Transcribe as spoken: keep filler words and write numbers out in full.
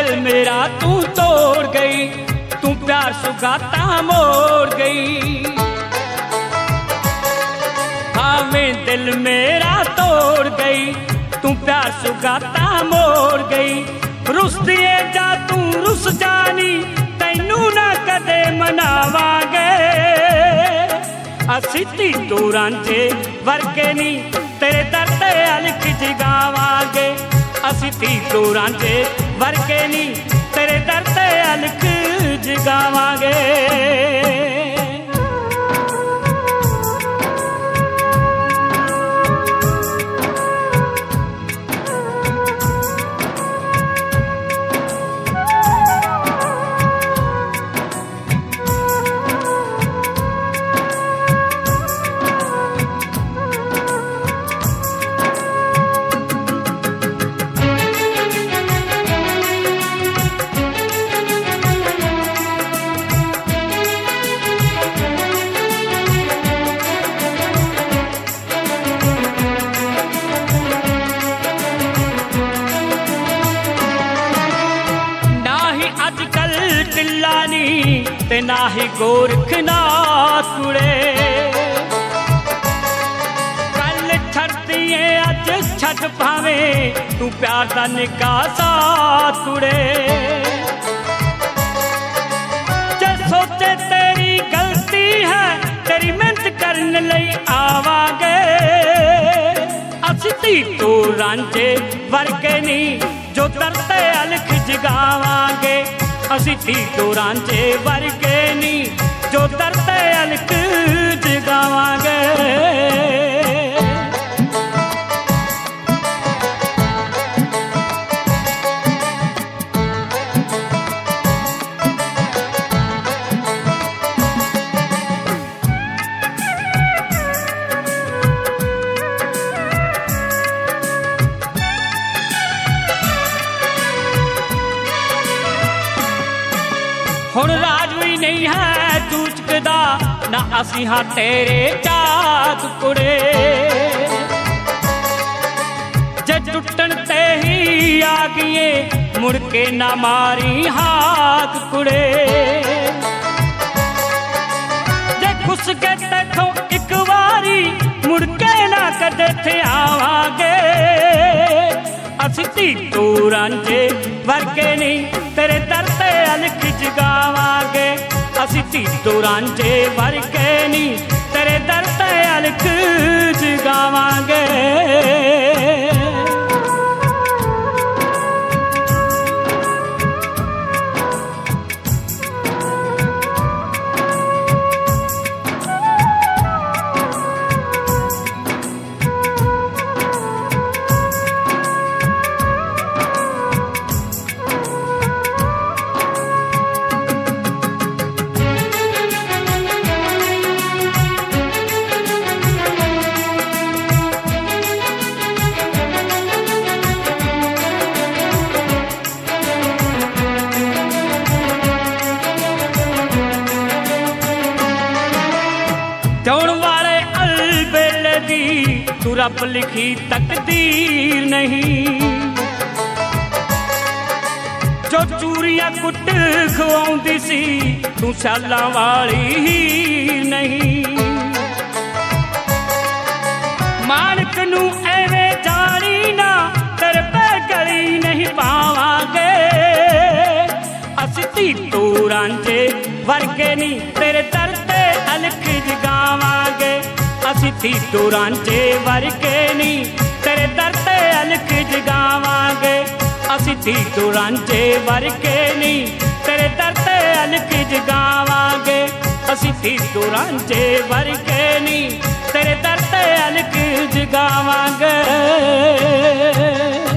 दिल मेरा तू तोड़ गई, तू प्यार सुगाता मोड़ गई। भावें दिल मेरा तोड़ गई, तू प्यार सुगाता मोड़ गई। रुस दिए जा तू रुस जानी, तैनू ना कदे मनावांगे। असी धी तू रांझे वर्गे नी, तेरे दर ते अलख जगावांगे। असी धी तू रांझे वर्गे नी, तेरे दर ते अलख जगावांगे। ते ना ही गोरखनाथ कुड़े, कल छड़दिए अज छड़ पावे, तू प्यार दा निका साथ कुड़े। जे सोचे तेरी गलती है, तेरी मेहनत करने लई आवांगे। असी धी तू रांझे वर्गे नी, जो दर ते अलख जगावांगे। असी धी तू रांझे वर्गे नी, जो दर ते अलख जगावांगे। हुण राज भी नहीं है चूचकदा, ना असी हाँ तेरे चाक कुड़े। जे टुटन ते ही आ गए, मुड़ के ना मारी हाथ कुड़े। जे खुस के तेथों एक बारी, मुड़ के ना कदे थे आवांगे। असी धी तू रांझे वर्गे नी, तेरे दर ते अलख जगावांगे। असी धी तू रांझे वर्गे नी, तेरे दर ते अलख जगावांगे। चाउण वाले अलबेले दी, तू रब लिखी तकदीर नहीं। जो चूरियां कुट खवाउंदी सी, तू सालां वाली ही नहीं। मानक नू एवें जानी ना, तेरे पे गली नहीं पावांगे। असी धी तू रांझे वर्गे नी, तेरे दर ते अलख जगावांगे। असी धी तू रांझे वर्गे नी, तेरे दर ते अलख जगावांगे। असी धी तू रांझे वर्गे नी, तेरे दर ते अलख जगावांगे। असी धी तू रांझे वर्गे नी, तेरे दर ते अलख जगावांगे।